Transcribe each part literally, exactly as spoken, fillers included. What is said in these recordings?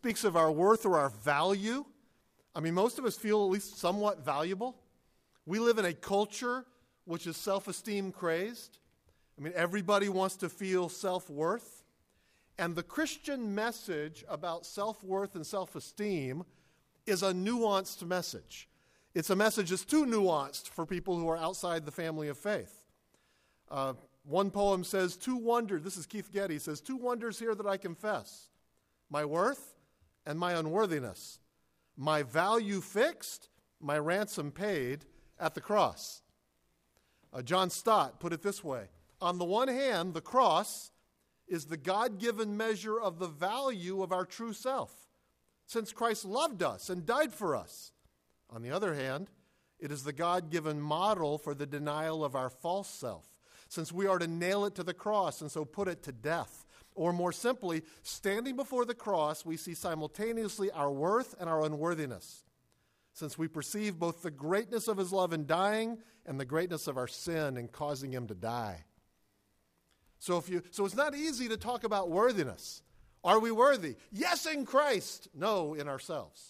speaks of our worth or our value. I mean, most of us feel at least somewhat valuable. We live in a culture which is self-esteem crazed. I mean, everybody wants to feel self-worth. And the Christian message about self-worth and self-esteem is a nuanced message. It's a message that's too nuanced for people who are outside the family of faith. Uh, one poem says, two wonders, this is Keith Getty, says, two wonders here that I confess, my worth and my unworthiness, my value fixed, my ransom paid at the cross. Uh, John Stott put it this way, on the one hand, the cross is the God-given measure of the value of our true self, since Christ loved us and died for us. On the other hand, it is the God-given model for the denial of our false self, since we are to nail it to the cross and so put it to death. Or more simply, standing before the cross, we see simultaneously our worth and our unworthiness, since we perceive both the greatness of his love in dying and the greatness of our sin in causing him to die. So if you, so it's not easy to talk about worthiness. Are we worthy? Yes, in Christ. No, in ourselves.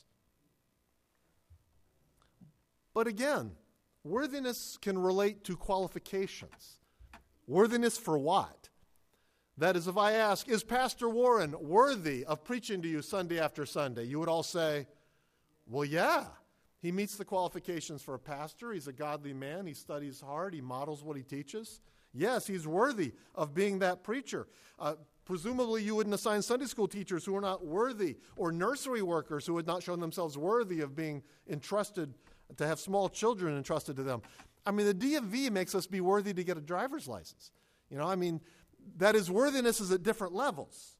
But again, worthiness can relate to qualifications. Worthiness for what? That is, if I ask, is Pastor Warren worthy of preaching to you Sunday after Sunday? You would all say, well, yeah. He meets the qualifications for a pastor. He's a godly man. He studies hard. He models what he teaches. Yes, he's worthy of being that preacher. Uh, presumably, you wouldn't assign Sunday school teachers who are not worthy, or nursery workers who had not shown themselves worthy of being entrusted to have small children entrusted to them. I mean, the D M V makes us be worthy to get a driver's license. You know, I mean, that is, worthiness is at different levels.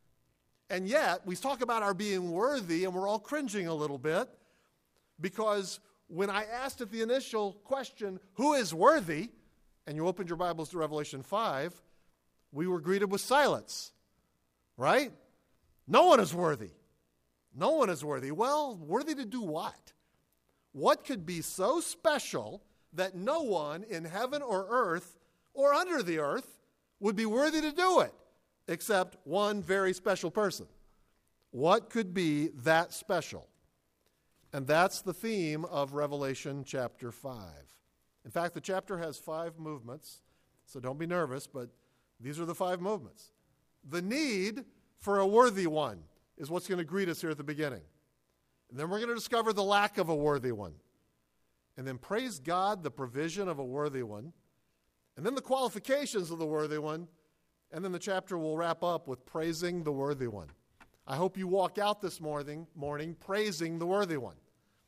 And yet, we talk about our being worthy, and we're all cringing a little bit, because when I asked at the initial question, who is worthy, and you opened your Bibles to Revelation five, we were greeted with silence, right? No one is worthy. No one is worthy. Well, worthy to do what? What could be so special that no one in heaven or earth or under the earth would be worthy to do it, except one very special person? What could be that special? And that's the theme of Revelation chapter five. In fact, the chapter has five movements, so don't be nervous, but these are the five movements. The need for a worthy one is what's going to greet us here at the beginning. And then we're going to discover the lack of a worthy one. And then praise God, the provision of a worthy one. And then the qualifications of the worthy one. And then the chapter will wrap up with praising the worthy one. I hope you walk out this morning, morning praising the worthy one.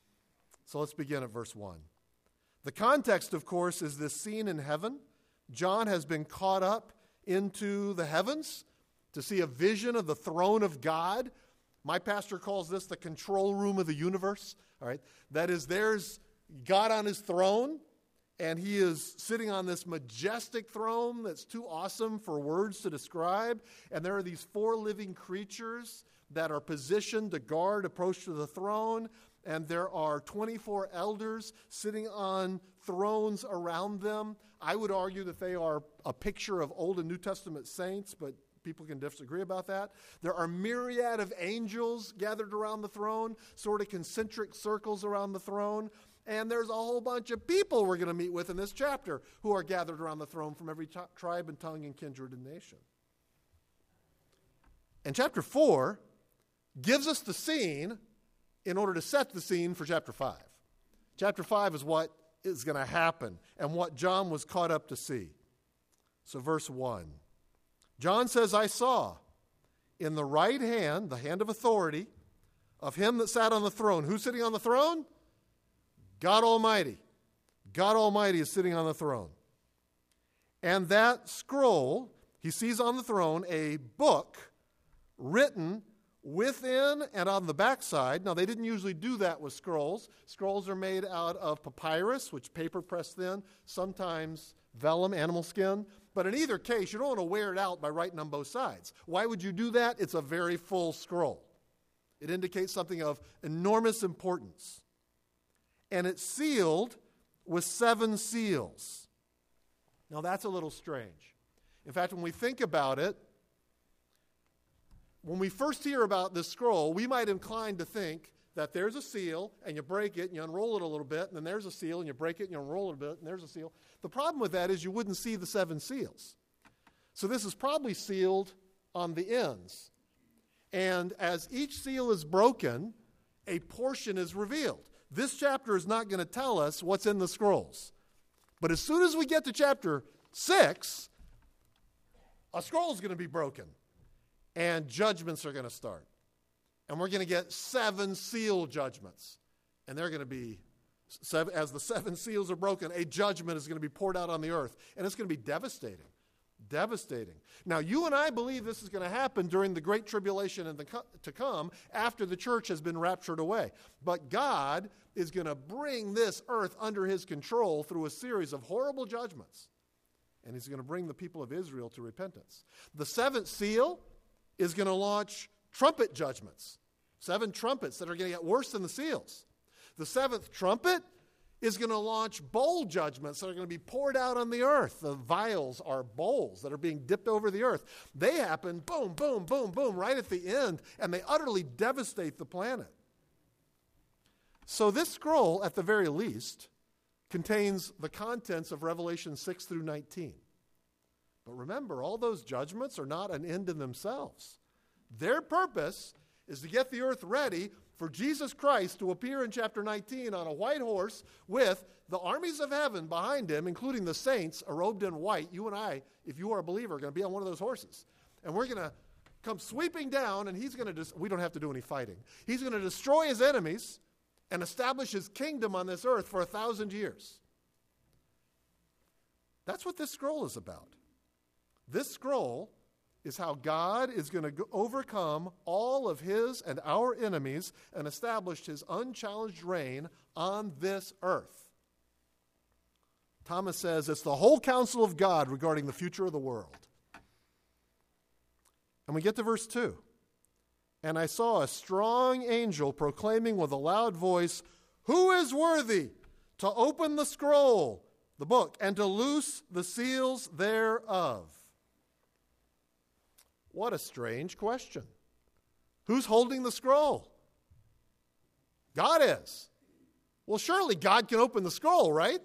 So let's begin at verse one. The context, of course, is this scene in heaven. John has been caught up into the heavens to see a vision of the throne of God. My pastor calls this the control room of the universe. All right, that is, there's God on his throne, and he is sitting on this majestic throne that's too awesome for words to describe. And there are these four living creatures that are positioned to guard approach to the throne. And there are twenty-four elders sitting on thrones around them. I would argue that they are a picture of Old and New Testament saints, but people can disagree about that. There are myriad of angels gathered around the throne, sort of concentric circles around the throne. And there's a whole bunch of people we're going to meet with in this chapter who are gathered around the throne from every t- tribe and tongue and kindred and nation. And chapter four gives us the scene in order to set the scene for chapter five. Chapter five is what is going to happen and what John was caught up to see. So verse one. John says, I saw in the right hand, the hand of authority, of him that sat on the throne. Who's sitting on the throne? God Almighty. God Almighty is sitting on the throne. And that scroll, he sees on the throne a book written within and on the backside. Now, they didn't usually do that with scrolls. Scrolls are made out of papyrus, which paper pressed thin, sometimes vellum, animal skin. But in either case, you don't want to wear it out by writing on both sides. Why would you do that? It's a very full scroll. It indicates something of enormous importance. And it's sealed with seven seals. Now, that's a little strange. In fact, when we think about it, when we first hear about this scroll, we might incline to think that there's a seal, and you break it, and you unroll it a little bit, and then there's a seal, and you break it, and you unroll it a bit, and there's a seal. The problem with that is you wouldn't see the seven seals. So this is probably sealed on the ends. And as each seal is broken, a portion is revealed. This chapter is not going to tell us what's in the scrolls. But as soon as we get to chapter six, a scroll is going to be broken, and judgments are going to start. And we're going to get seven seal judgments. And they're going to be, seven, as the seven seals are broken, a judgment is going to be poured out on the earth. And it's going to be devastating. Devastating. Now, you and I believe this is going to happen during the Great Tribulation and the co- to come after the church has been raptured away. But God is going to bring this earth under his control through a series of horrible judgments. And he's going to bring the people of Israel to repentance. The seventh seal is going to launch trumpet judgments. Seven trumpets that are going to get worse than the seals. The seventh trumpet is going to launch bowl judgments that are going to be poured out on the earth. The vials are bowls that are being dipped over the earth. They happen, boom, boom, boom, boom, right at the end, and they utterly devastate the planet. So this scroll, at the very least, contains the contents of Revelation six through nineteen. But remember, all those judgments are not an end in themselves. Their purpose is to get the earth ready for Jesus Christ to appear in chapter nineteen on a white horse with the armies of heaven behind him, including the saints, robed in white. You and I, if you are a believer, are going to be on one of those horses. And we're going to come sweeping down, and he's going to, dis- we don't have to do any fighting. He's going to destroy his enemies and establish his kingdom on this earth for a thousand years. That's what this scroll is about. This scroll is how God is going to overcome all of his and our enemies and establish his unchallenged reign on this earth. Thomas says it's the whole counsel of God regarding the future of the world. And we get to verse two. And I saw a strong angel proclaiming with a loud voice, "Who is worthy to open the scroll, the book, and to loose the seals thereof?" What a strange question. Who's holding the scroll? God is. Well, surely God can open the scroll, right?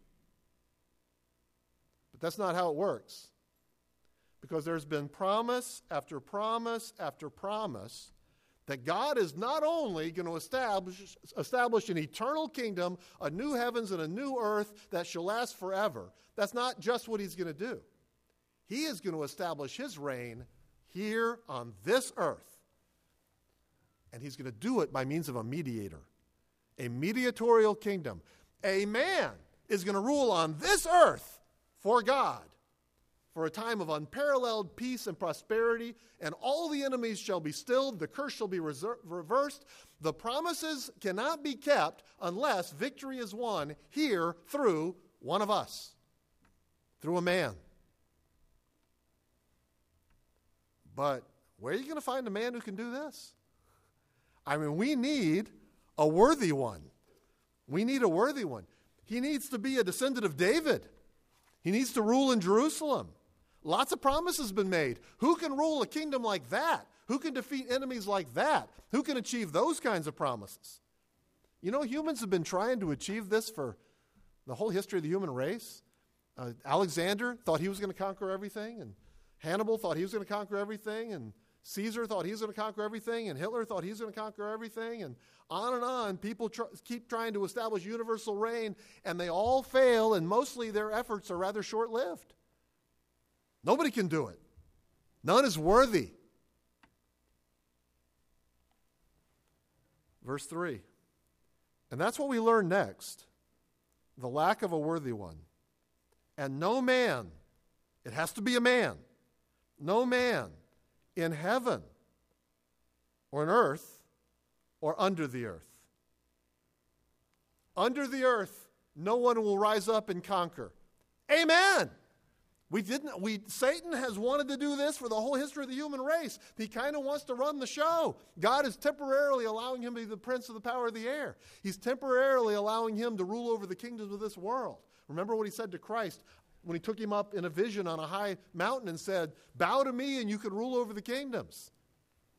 But that's not how it works. Because there's been promise after promise after promise that God is not only going to establish, establish an eternal kingdom, a new heavens and a new earth that shall last forever. That's not just what he's going to do. He is going to establish his reign here on this earth. And he's going to do it by means of a mediator, a mediatorial kingdom. A man is going to rule on this earth for God for a time of unparalleled peace and prosperity, and all the enemies shall be stilled, the curse shall be reser- reversed. The promises cannot be kept unless victory is won here through one of us, through a man. But where are you going to find a man who can do this? I mean, we need a worthy one. We need a worthy one. He needs to be a descendant of David. He needs to rule in Jerusalem. Lots of promises have been made. Who can rule a kingdom like that? Who can defeat enemies like that? Who can achieve those kinds of promises? You know, humans have been trying to achieve this for the whole history of the human race. Uh, Alexander thought he was going to conquer everything, and Hannibal thought he was going to conquer everything, and Caesar thought he was going to conquer everything, and Hitler thought he was going to conquer everything, and on and on. People tr- keep trying to establish universal reign, and they all fail, and mostly their efforts are rather short-lived. Nobody can do it. None is worthy. Verse three. And that's what we learn next. The lack of a worthy one. And no man, it has to be a man, no man in heaven or in earth or under the earth. Under the earth, no one will rise up and conquer. Amen. We didn't. We Satan has wanted to do this for the whole history of the human race. He kind of wants to run the show. God is temporarily allowing him to be the prince of the power of the air. He's temporarily allowing him to rule over the kingdoms of this world. Remember what he said to Christ when he took him up in a vision on a high mountain and said, "Bow to me and you can rule over the kingdoms."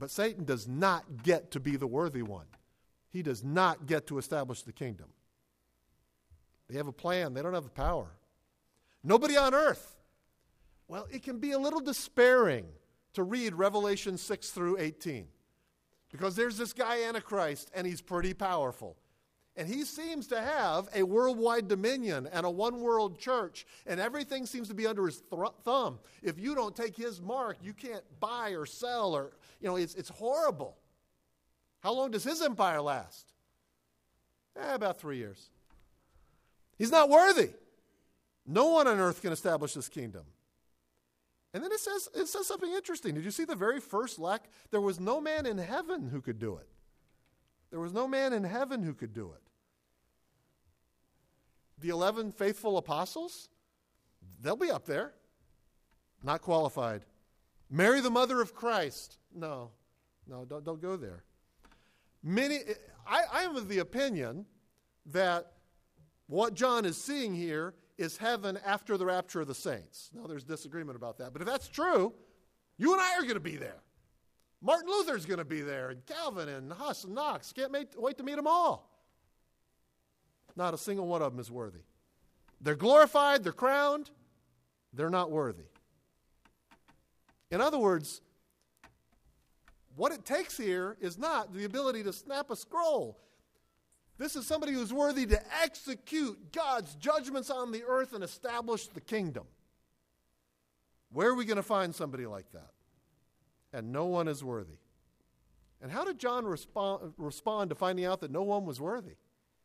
But Satan does not get to be the worthy one. He does not get to establish the kingdom. They have a plan. They don't have the power. Nobody on earth. Well, it can be a little despairing to read Revelation six through eighteen. Because there's this guy Antichrist, and he's pretty powerful. And he seems to have a worldwide dominion and a one-world church, and everything seems to be under his th- thumb. If you don't take his mark, you can't buy or sell, or, you know, it's, it's horrible. How long does his empire last? Eh, about three years. He's not worthy. No one on earth can establish this kingdom. And then it says, it says something interesting. Did you see the very first lack? There was no man in heaven who could do it. There was no man in heaven who could do it. The eleven faithful apostles, they'll be up there. Not qualified. Mary, the mother of Christ. No, no, don't, don't go there. Many, I, I am of the opinion that what John is seeing here is heaven after the rapture of the saints. Now, there's disagreement about that. But if that's true, you and I are going to be there. Martin Luther's going to be there, and Calvin, and Huss, and Knox. Can't make, wait to meet them all. Not a single one of them is worthy. They're glorified, they're crowned, they're not worthy. In other words, what it takes here is not the ability to snap a scroll. This is somebody who's worthy to execute God's judgments on the earth and establish the kingdom. Where are we going to find somebody like that? And no one is worthy. And how did John respond, respond to finding out that no one was worthy?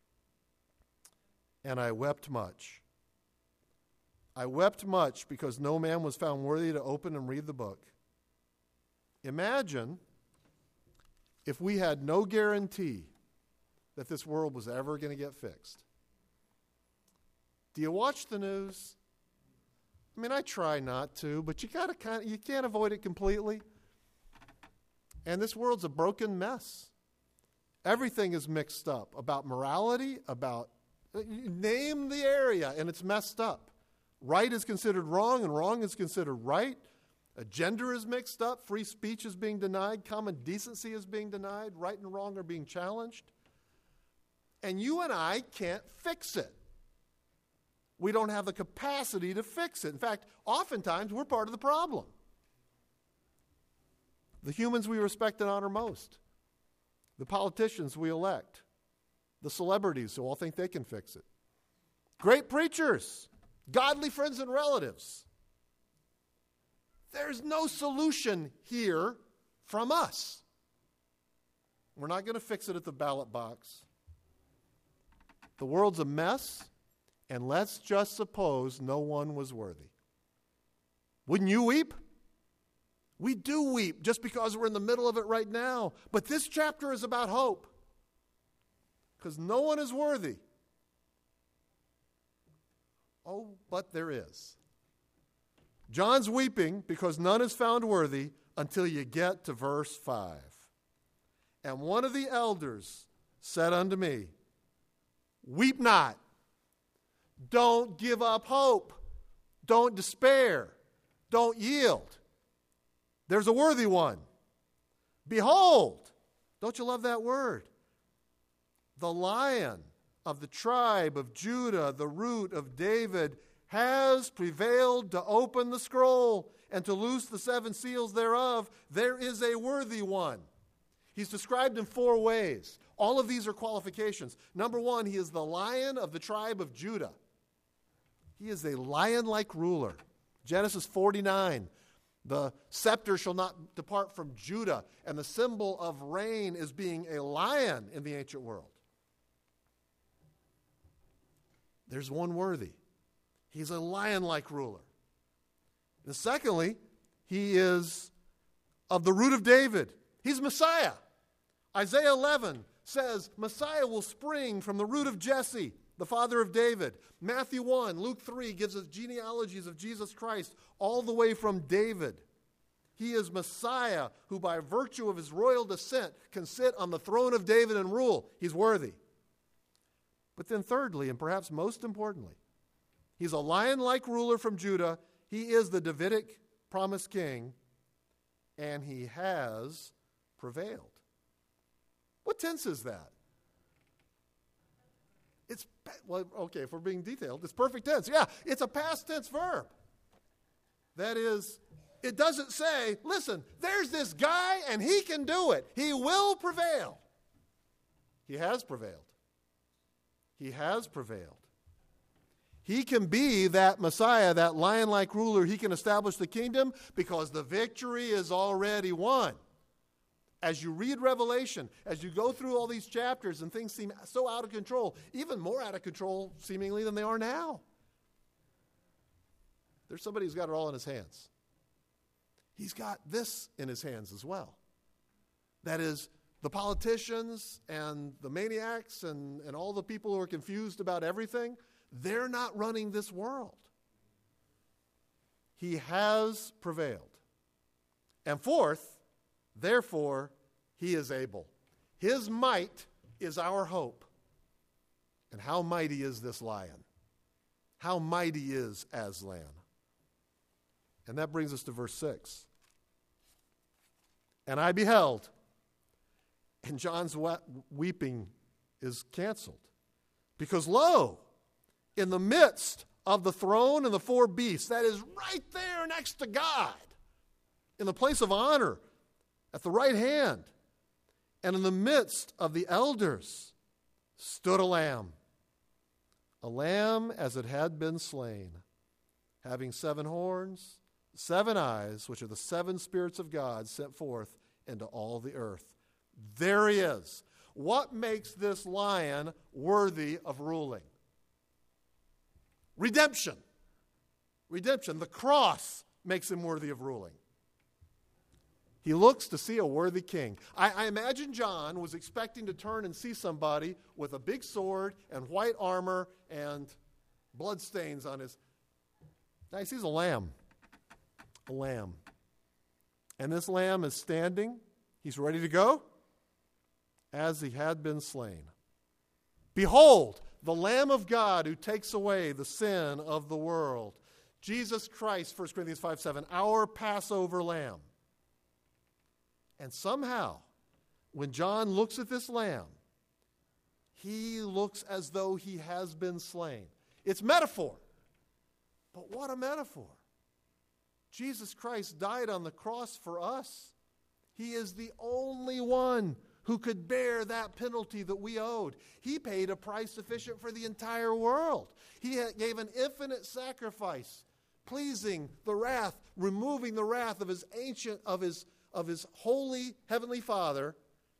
And I wept much. I wept much because no man was found worthy to open and read the book. Imagine if we had no guarantee that this world was ever going to get fixed. Do you watch the news? I mean, I try not to, but you gotta kind of, you can't avoid it completely. And this world's a broken mess. Everything is mixed up about morality, about name the area, and it's messed up. Right is considered wrong, and wrong is considered right. A gender is mixed up. Free speech is being denied. Common decency is being denied. Right and wrong are being challenged. And you and I can't fix it. We don't have the capacity to fix it. In fact, oftentimes we're part of the problem. The humans we respect and honor most. The politicians we elect. The celebrities who all think they can fix it. Great preachers. Godly friends and relatives. There's no solution here from us. We're not going to fix it at the ballot box. The world's a mess, and let's just suppose no one was worthy. Wouldn't you weep? We do weep just because we're in the middle of it right now. But this chapter is about hope. Because no one is worthy. Oh, but there is. John's weeping because none is found worthy until you get to verse five. And one of the elders said unto me, weep not. Don't give up hope. Don't despair. Don't yield. There's a worthy one. Behold, don't you love that word? The Lion of the tribe of Judah, the root of David, has prevailed to open the scroll and to loose the seven seals thereof. There is a worthy one. He's described in four ways. All of these are qualifications. Number one, he is the Lion of the tribe of Judah. He is a lion-like ruler. Genesis forty-nine, the scepter shall not depart from Judah, and the symbol of reign is being a lion in the ancient world. There's one worthy. He's a lion-like ruler. And secondly, he is of the root of David. He's Messiah. Isaiah eleven says Messiah will spring from the root of Jesse, the father of David. Matthew one, Luke three gives us genealogies of Jesus Christ all the way from David. He is Messiah who by virtue of his royal descent can sit on the throne of David and rule. He's worthy. But then thirdly, and perhaps most importantly, he's a lion-like ruler from Judah. He is the Davidic promised king, and he has prevailed. What tense is that? It's, well, okay, if we're being detailed, it's perfect tense. Yeah, it's a past tense verb. That is, it doesn't say, listen, there's this guy and he can do it. He will prevail. He has prevailed. He has prevailed. He can be that Messiah, that lion-like ruler. He can establish the kingdom because the victory is already won. As you read Revelation, as you go through all these chapters and things seem so out of control, even more out of control seemingly than they are now, there's somebody who's got it all in his hands. He's got this in his hands as well. That is, the politicians and the maniacs and, and all the people who are confused about everything, they're not running this world. He has prevailed. And fourth, therefore, he is able. His might is our hope. And how mighty is this lion? How mighty is Aslan? And that brings us to verse six. And I beheld, and John's weeping is canceled. Because lo, in the midst of the throne and the four beasts, that is right there next to God, in the place of honor, at the right hand, and in the midst of the elders stood a lamb, a lamb as it had been slain, having seven horns, seven eyes, which are the seven spirits of God sent forth into all the earth. There he is. What makes this lion worthy of ruling? Redemption. Redemption. The cross makes him worthy of ruling. He looks to see a worthy king. I, I imagine John was expecting to turn and see somebody with a big sword and white armor and bloodstains on his... Now he sees a lamb. A lamb. And this lamb is standing. He's ready to go as he had been slain. Behold, the Lamb of God who takes away the sin of the world. Jesus Christ, First Corinthians five seven, our Passover lamb. And somehow, when John looks at this lamb, he looks as though he has been slain. It's metaphor. But what a metaphor. Jesus Christ died on the cross for us. He is the only one who could bear that penalty that we owed. He paid a price sufficient for the entire world. He gave an infinite sacrifice, pleasing the wrath, removing the wrath of his ancient, of his of his holy heavenly Father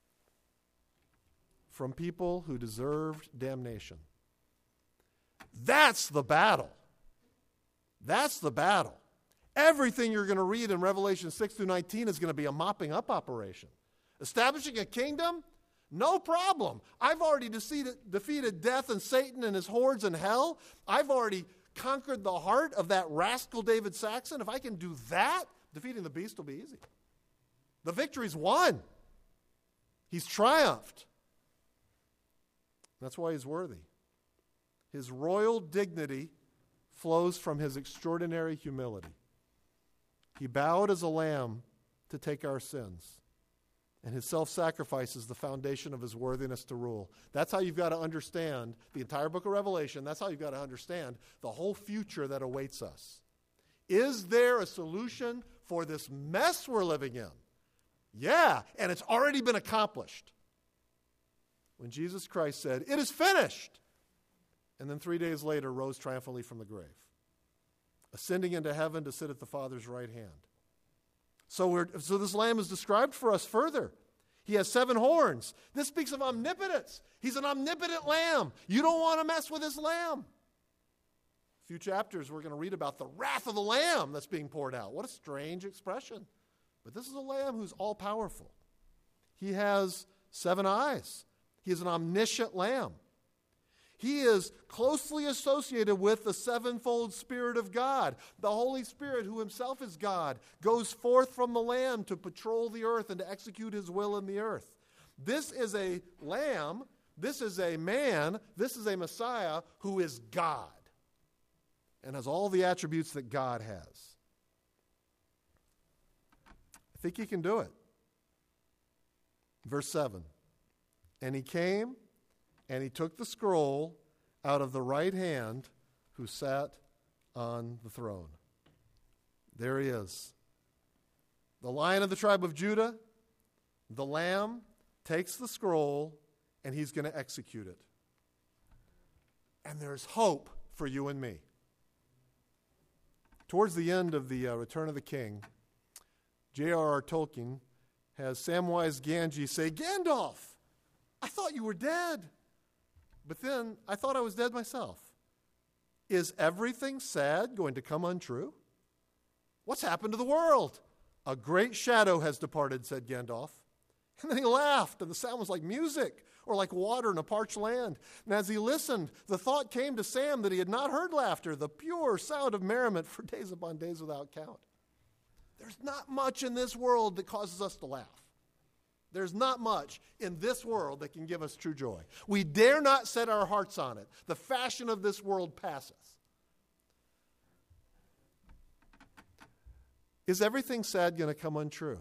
from people who deserved damnation. That's the battle. That's the battle. Everything you're going to read in Revelation six through nineteen is going to be a mopping up operation. Establishing a kingdom? No problem. I've already defeated, defeated death and Satan and his hordes in hell. I've already conquered the heart of that rascal David Saxon. If I can do that, defeating the beast will be easy. The victory's won. He's triumphed. That's why he's worthy. His royal dignity flows from his extraordinary humility. He bowed as a lamb to take our sins. And his self-sacrifice is the foundation of his worthiness to rule. That's how you've got to understand the entire book of Revelation. That's how you've got to understand the whole future that awaits us. Is there a solution for this mess we're living in? Yeah, and it's already been accomplished. When Jesus Christ said, "It is finished," and then three days later rose triumphantly from the grave, ascending into heaven to sit at the Father's right hand. So, we're, so this lamb is described for us further. He has seven horns. This speaks of omnipotence. He's an omnipotent lamb. You don't want to mess with this lamb. A few chapters we're going to read about the wrath of the lamb that's being poured out. What a strange expression. But this is a lamb who's all-powerful. He has seven eyes. He is an omniscient lamb. He is closely associated with the sevenfold Spirit of God. The Holy Spirit, who himself is God, goes forth from the Lamb to patrol the earth and to execute his will in the earth. This is a lamb, this is a man, this is a Messiah who is God and has all the attributes that God has. I think he can do it. Verse seven. And he came, and he took the scroll out of the right hand who sat on the throne. There he is. The Lion of the tribe of Judah, the Lamb, takes the scroll, and he's going to execute it. And there's hope for you and me. Towards the end of the uh, Return of the King, J R R Tolkien has Samwise Gamgee say, Gandalf, I thought you were dead. But then I thought I was dead myself. Is everything sad going to come untrue? What's happened to the world? A great shadow has departed, said Gandalf. And then he laughed, and the sound was like music or like water in a parched land. And as he listened, the thought came to Sam that he had not heard laughter, the pure sound of merriment for days upon days without count. There's not much in this world that causes us to laugh. There's not much in this world that can give us true joy. We dare not set our hearts on it. The fashion of this world passes. Is everything sad going to come untrue?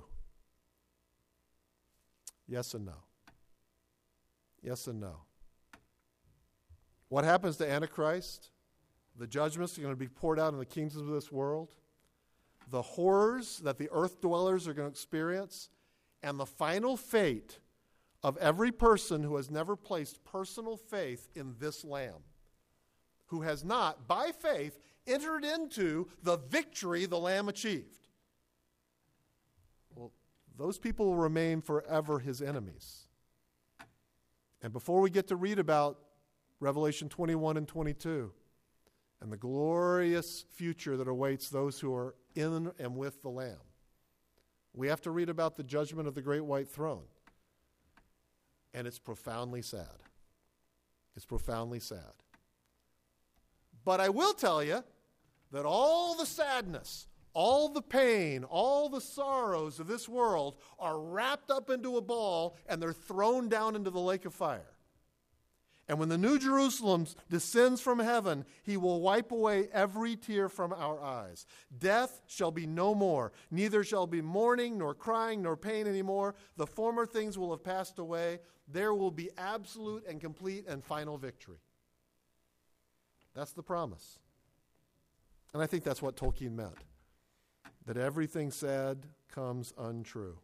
Yes and no. Yes and no. What happens to Antichrist? The judgments are going to be poured out in the kingdoms of this world. The horrors that the earth dwellers are going to experience, and the final fate of every person who has never placed personal faith in this Lamb, who has not, by faith, entered into the victory the Lamb achieved. Well, those people will remain forever his enemies. And before we get to read about Revelation twenty-one and twenty-two and the glorious future that awaits those who are in and with the Lamb, we have to read about the judgment of the great white throne. And it's profoundly sad. It's profoundly sad. But I will tell you that all the sadness, all the pain, all the sorrows of this world are wrapped up into a ball and they're thrown down into the lake of fire. And when the New Jerusalem descends from heaven, he will wipe away every tear from our eyes. Death shall be no more. Neither shall be mourning, nor crying, nor pain anymore. The former things will have passed away. There will be absolute and complete and final victory. That's the promise. And I think that's what Tolkien meant. That everything sad comes untrue.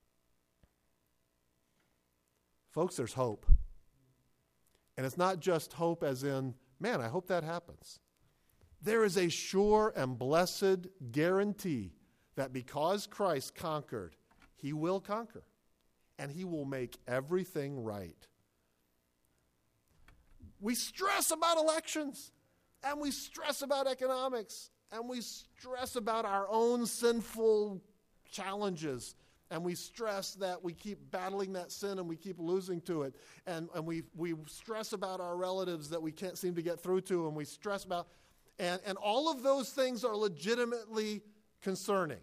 Folks, there's hope. And it's not just hope as in, man, I hope that happens. There is a sure and blessed guarantee that because Christ conquered, he will conquer. And he will make everything right. We stress about elections. And we stress about economics. And we stress about our own sinful challenges. And we stress that we keep battling that sin and we keep losing to it. And, and we, we stress about our relatives that we can't seem to get through to. And we stress about, and, and all of those things are legitimately concerning.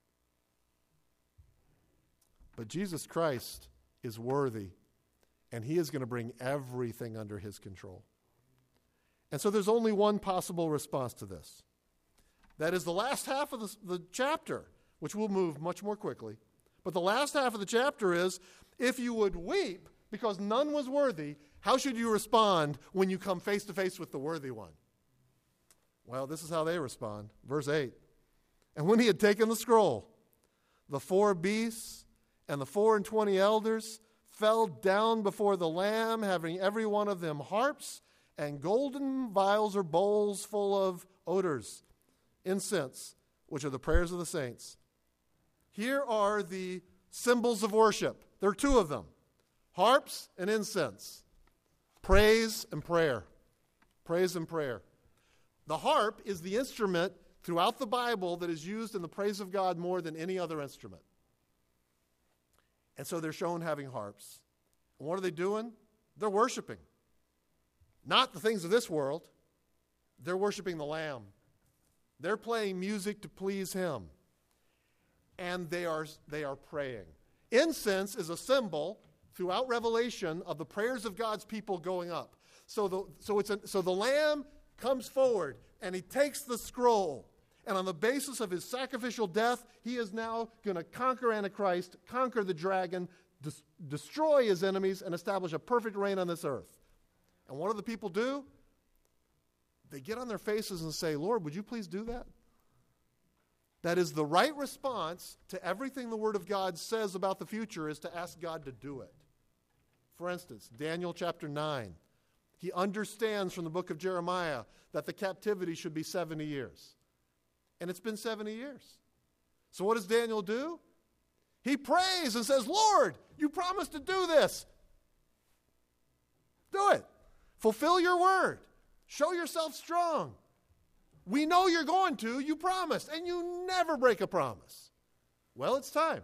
But Jesus Christ is worthy. And he is going to bring everything under his control. And so there's only one possible response to this. That is the last half of the, the chapter, which will move much more quickly. But the last half of the chapter is, if you would weep because none was worthy, how should you respond when you come face to face with the worthy one? Well, this is how they respond. Verse eight. And when he had taken the scroll, the four beasts and the four and twenty elders fell down before the Lamb, having every one of them harps and golden vials or bowls full of odors, incense, which are the prayers of the saints. Here are the symbols of worship. There are two of them. Harps and incense. Praise and prayer. Praise and prayer. The harp is the instrument throughout the Bible that is used in the praise of God more than any other instrument. And so they're shown having harps. And what are they doing? They're worshiping. Not the things of this world. They're worshiping the Lamb. They're playing music to please him. And they are, they are praying. Incense is a symbol throughout Revelation of the prayers of God's people going up. So the, so it's a, so the Lamb comes forward and he takes the scroll. And on the basis of his sacrificial death, he is now going to conquer Antichrist, conquer the dragon, des- destroy his enemies and establish a perfect reign on this earth. And what do the people do? They get on their faces and say, Lord, would you please do that? That is the right response to everything the Word of God says about the future, is to ask God to do it. For instance, Daniel chapter nine. He understands from the book of Jeremiah that the captivity should be seventy years. And it's been seventy years. So what does Daniel do? He prays and says, Lord, you promised to do this. Do it. Fulfill your word. Show yourself strong. We know you're going to. You promised. And you never break a promise. Well, it's time.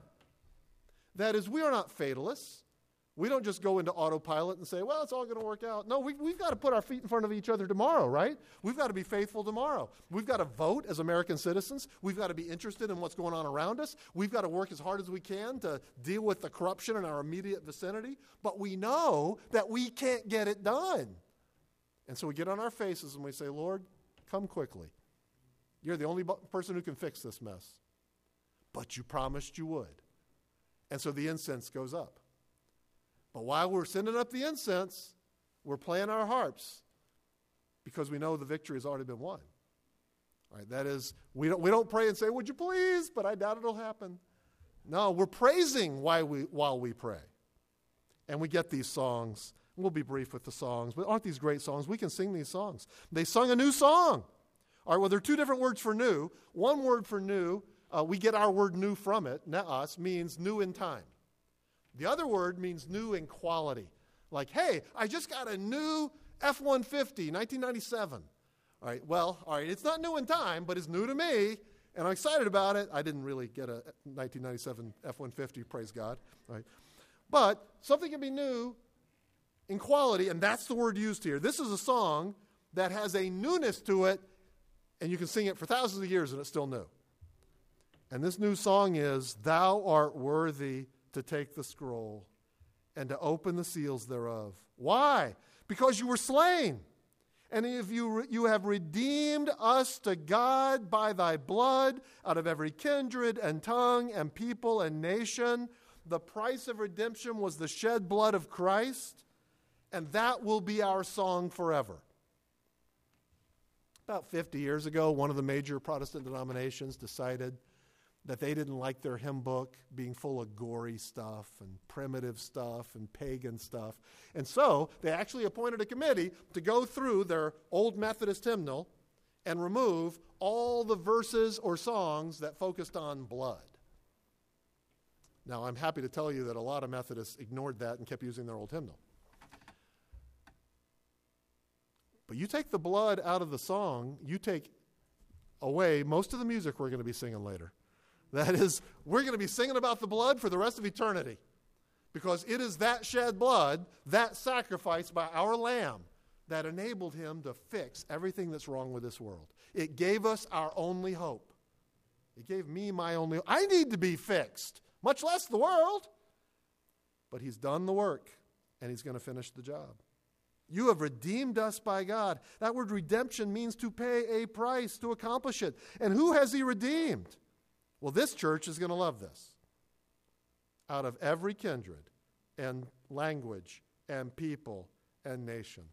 That is, we are not fatalists. We don't just go into autopilot and say, well, it's all going to work out. No, we, we've got to put our feet in front of each other tomorrow, right? We've got to be faithful tomorrow. We've got to vote as American citizens. We've got to be interested in what's going on around us. We've got to work as hard as we can to deal with the corruption in our immediate vicinity. But we know that we can't get it done. And so we get on our faces and we say, Lord, come quickly. You're the only person who can fix this mess. But you promised you would. And so the incense goes up. But while we're sending up the incense, we're playing our harps because we know the victory has already been won. All right, that is, we don't, we don't pray and say, would you please? But I doubt it'll happen. No, we're praising while we, while we pray. And we get these songs. We'll be brief with the songs, but aren't these great songs? We can sing these songs. They sung a new song. All right, well, there are two different words for new. One word for new, uh, we get our word new from it, naos, means new in time. The other word means new in quality. Like, hey, I just got a new F one fifty, nineteen ninety-seven. All right, well, all right, it's not new in time, but it's new to me, and I'm excited about it. I didn't really get a nineteen ninety-seven F one fifty, praise God. All right. But something can be new in quality, and that's the word used here. This is a song that has a newness to it, and you can sing it for thousands of years, and it's still new. And this new song is, Thou art worthy to take the scroll and to open the seals thereof. Why? Because you were slain. And if you, you have redeemed us to God by thy blood out of every kindred and tongue and people and nation. The price of redemption was the shed blood of Christ, and that will be our song forever. About fifty years ago, one of the major Protestant denominations decided that they didn't like their hymn book being full of gory stuff and primitive stuff and pagan stuff. And so they actually appointed a committee to go through their old Methodist hymnal and remove all the verses or songs that focused on blood. Now, I'm happy to tell you that a lot of Methodists ignored that and kept using their old hymnal. But you take the blood out of the song, you take away most of the music we're going to be singing later. That is, we're going to be singing about the blood for the rest of eternity. Because it is that shed blood, that sacrifice by our Lamb, that enabled him to fix everything that's wrong with this world. It gave us our only hope. It gave me my only hope. I need to be fixed, much less the world. But he's done the work, and he's going to finish the job. You have redeemed us by God. That word redemption means to pay a price to accomplish it. And who has he redeemed? Well, this church is going to love this. Out of every kindred and language and people and nation.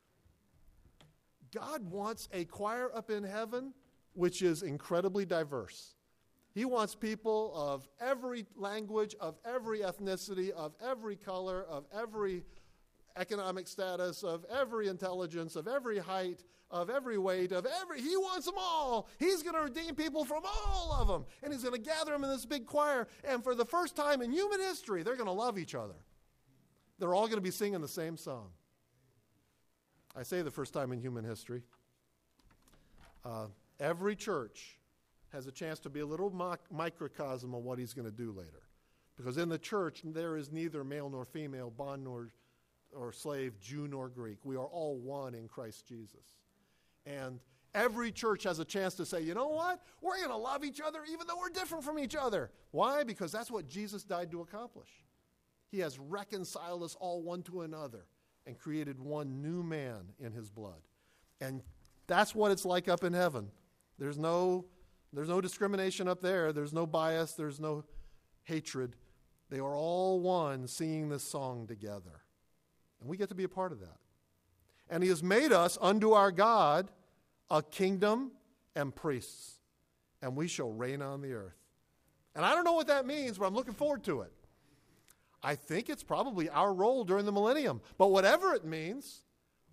God wants a choir up in heaven which is incredibly diverse. He wants people of every language, of every ethnicity, of every color, of every economic status, of every intelligence, of every height, of every weight, of every, he wants them all. He's going to redeem people from all of them. And he's going to gather them in this big choir. And for the first time in human history, they're going to love each other. They're all going to be singing the same song. I say the first time in human history. Uh, every church has a chance to be a little mock, microcosm of what he's going to do later. Because in the church, there is neither male nor female, bond nor or slave, Jew nor Greek. We are all one in Christ Jesus. And every church has a chance to say, you know what? We're going to love each other even though we're different from each other. Why? Because that's what Jesus died to accomplish. He has reconciled us all one to another and created one new man in his blood. And that's what it's like up in heaven. There's no, there's no discrimination up there. There's no bias. There's no hatred. They are all one singing this song together. And we get to be a part of that. And he has made us unto our God a kingdom and priests, and we shall reign on the earth. And I don't know what that means, but I'm looking forward to it. I think it's probably our role during the millennium. But whatever it means,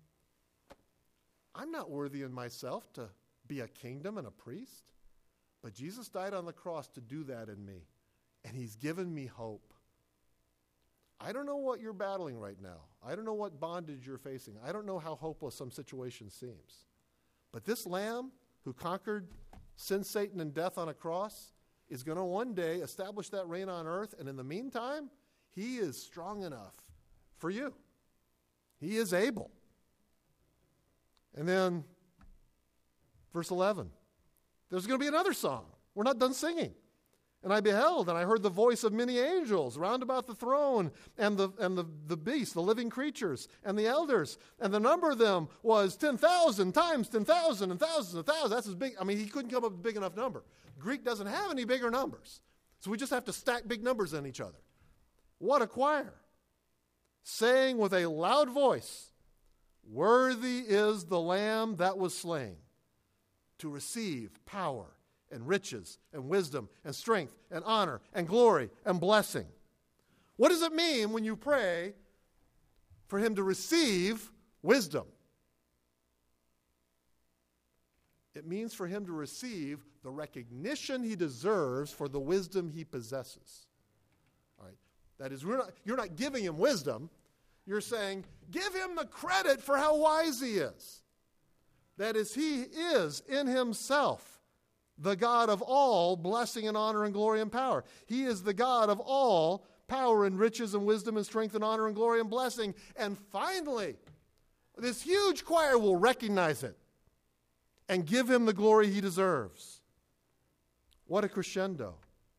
I'm not worthy in myself to be a kingdom and a priest. But Jesus died on the cross to do that in me. And he's given me hope. I don't know what you're battling right now. I don't know what bondage you're facing. I don't know how hopeless some situation seems. But this Lamb who conquered sin, Satan, and death on a cross is going to one day establish that reign on earth. And in the meantime, he is strong enough for you. He is able. And then, verse eleven, there's going to be another song. We're not done singing. And I beheld, and I heard the voice of many angels round about the throne, and the and the, the beasts, the living creatures, and the elders. And the number of them was ten thousand times ten thousand and thousands and thousands. That's as big. I mean, he couldn't come up with a big enough number. Greek doesn't have any bigger numbers. So we just have to stack big numbers on each other. What a choir. Saying with a loud voice, worthy is the Lamb that was slain to receive power and riches and wisdom and strength and honor and glory and blessing. What does it mean when you pray for him to receive wisdom? It means for him to receive the recognition he deserves for the wisdom he possesses. All right. That is, we're not, you're not giving him wisdom. You're saying, give him the credit for how wise he is. That is, he is in himself the God of all blessing and honor and glory and power. He is the God of all power and riches and wisdom and strength and honor and glory and blessing. And finally, this huge choir will recognize it and give him the glory he deserves. What a crescendo.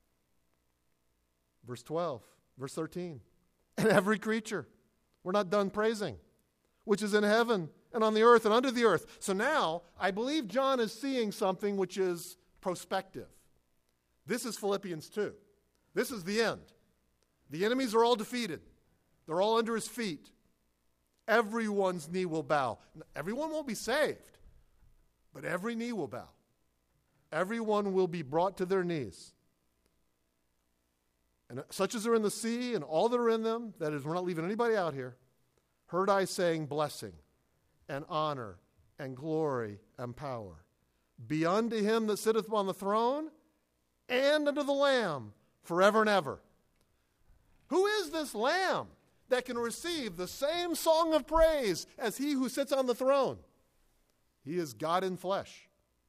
Verse twelve, verse thirteen. And every creature, we're not done praising, which is in heaven and on the earth and under the earth. So now, I believe John is seeing something which is prospective. This is Philippians two. This is the end. The enemies are all defeated. They're all under his feet. Everyone's knee will bow. Everyone won't be saved, but every knee will bow. Everyone will be brought to their knees. And such as are in the sea and all that are in them, that is, we're not leaving anybody out here, heard I saying blessing and honor and glory and power be unto him that sitteth upon the throne and unto the Lamb forever and ever. Who is this Lamb that can receive the same song of praise as he who sits on the throne? He is God in flesh.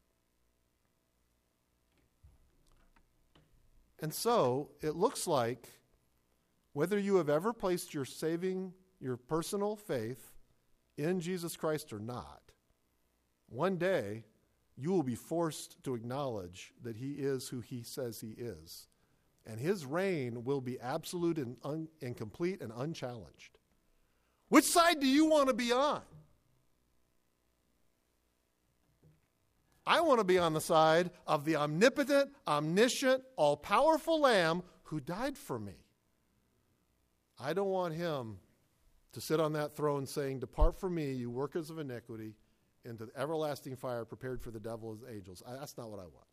And so it looks like whether you have ever placed your saving, your personal faith in Jesus Christ or not, one day you will be forced to acknowledge that he is who he says he is. And his reign will be absolute and, un, and complete and unchallenged. Which side do you want to be on? I want to be on the side of the omnipotent, omniscient, all-powerful Lamb who died for me. I don't want him to sit on that throne saying, depart from me, you workers of iniquity, into the everlasting fire prepared for the devil and his angels. I, that's not what I want.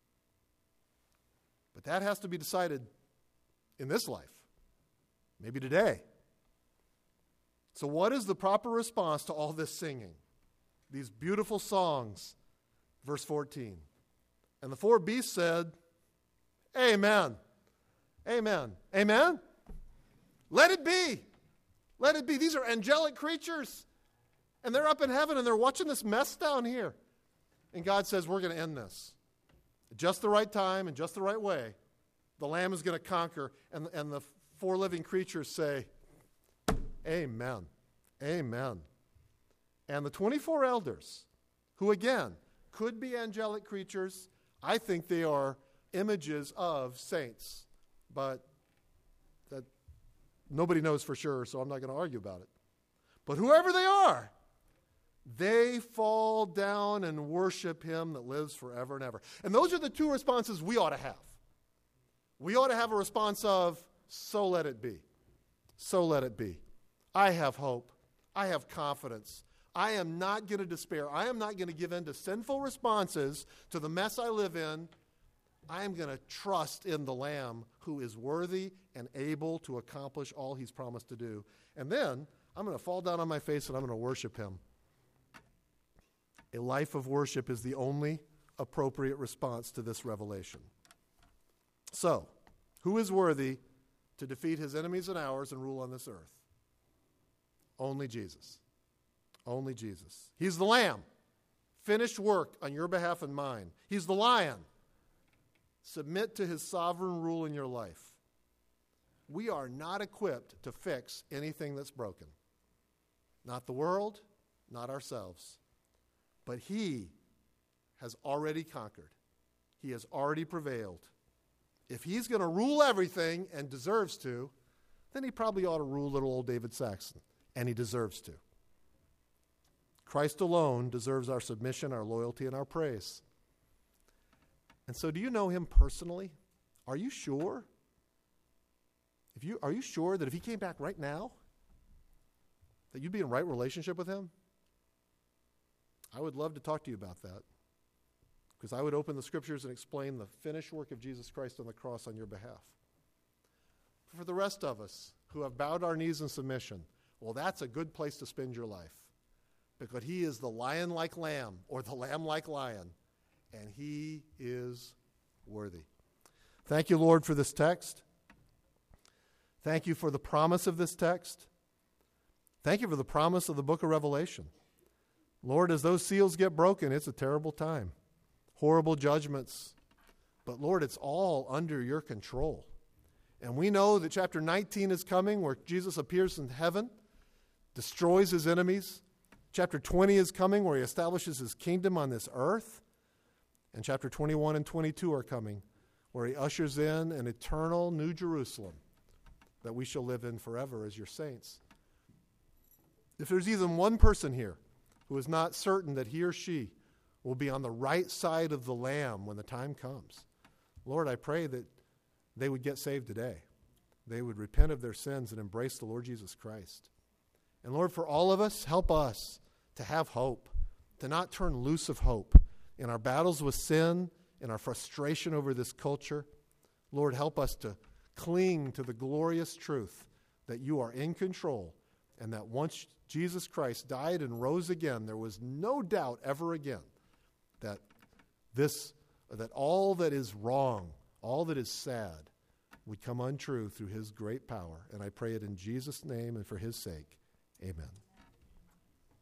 But that has to be decided in this life, maybe today. So what is the proper response to all this singing? These beautiful songs. Verse fourteen. And the four beasts said, Amen. Amen. Amen. Let it be. Let it be. These are angelic creatures. And they're up in heaven and they're watching this mess down here. And God says, we're going to end this. At just the right time and just the right way. The Lamb is going to conquer. And, and the four living creatures say, Amen. Amen. And the twenty-four elders, who again, could be angelic creatures. I think they are images of saints, but that nobody knows for sure, so I'm not going to argue about it. But whoever they are, they fall down and worship him that lives forever and ever. And those are the two responses we ought to have. We ought to have a response of, So let it be. So let it be. I have hope. I have confidence. I am not going to despair. I am not going to give in to sinful responses to the mess I live in. I am going to trust in the Lamb who is worthy and able to accomplish all he's promised to do. And then I'm going to fall down on my face and I'm going to worship him. A life of worship is the only appropriate response to this revelation. So, who is worthy to defeat his enemies and ours and rule on this earth? Only Jesus. Only Jesus. He's the Lamb. Finished work on your behalf and mine. He's the Lion. Submit to his sovereign rule in your life. We are not equipped to fix anything that's broken. Not the world, not ourselves. But he has already conquered. He has already prevailed. If he's going to rule everything and deserves to, then he probably ought to rule little old David Saxon, and he deserves to. Christ alone deserves our submission, our loyalty, and our praise. And so do you know him personally? Are you sure? If you are you sure that if he came back right now, that you'd be in right relationship with him? I would love to talk to you about that, because I would open the scriptures and explain the finished work of Jesus Christ on the cross on your behalf. For the rest of us who have bowed our knees in submission, well, that's a good place to spend your life, because he is the lion-like lamb, or the lamb-like lion, and he is worthy. Thank you, Lord, for this text. Thank you for the promise of this text. Thank you for the promise of the book of Revelation. Lord, as those seals get broken, it's a terrible time. Horrible judgments. But Lord, it's all under your control. And we know that chapter nineteen is coming, where Jesus appears in heaven, destroys his enemies. Chapter twenty is coming, where he establishes his kingdom on this earth. And chapter twenty-one and twenty-two are coming, where he ushers in an eternal New Jerusalem that we shall live in forever as your saints. If there's even one person here who is not certain that he or she will be on the right side of the Lamb when the time comes, Lord, I pray that they would get saved today. They would repent of their sins and embrace the Lord Jesus Christ. And Lord, for all of us, help us to have hope, to not turn loose of hope in our battles with sin, in our frustration over this culture. Lord, help us to cling to the glorious truth that you are in control, and that once Jesus Christ died and rose again, there was no doubt ever again that this, that all that is wrong, all that is sad, would come untrue through his great power. And I pray it in Jesus' name and for his sake. Amen.